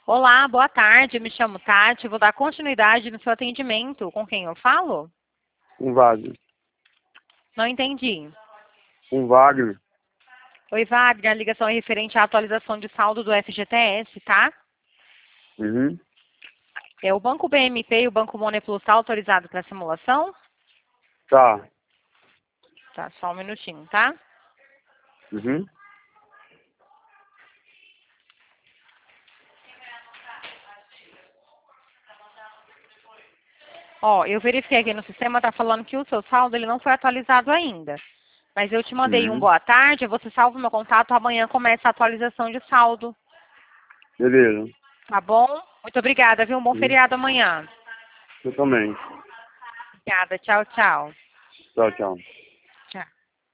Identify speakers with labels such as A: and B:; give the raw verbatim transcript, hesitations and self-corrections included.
A: Olá, boa tarde. Me chamo Tati. Vou dar continuidade no seu atendimento. Com quem eu falo?
B: Um Wagner.
A: Não entendi.
B: Um Wagner.
A: Oi, Wagner. A ligação é referente à atualização de saldo do F G T S, tá?
B: Uhum.
A: É, o Banco B M P e o Banco Moneyplus está autorizado para simulação?
B: Tá.
A: Tá, só um minutinho, tá?
B: Uhum.
A: Ó, eu verifiquei aqui no sistema, tá falando que o seu saldo ele não foi atualizado ainda. Mas eu te mandei um
B: Uhum.
A: boa tarde, você salva o meu contato, amanhã começa a atualização de saldo.
B: Beleza.
A: Tá bom? Muito obrigada, viu? Um bom
B: Uhum.
A: feriado amanhã.
B: Eu também.
A: Obrigada. Tchau, tchau.
B: Tchau, tchau.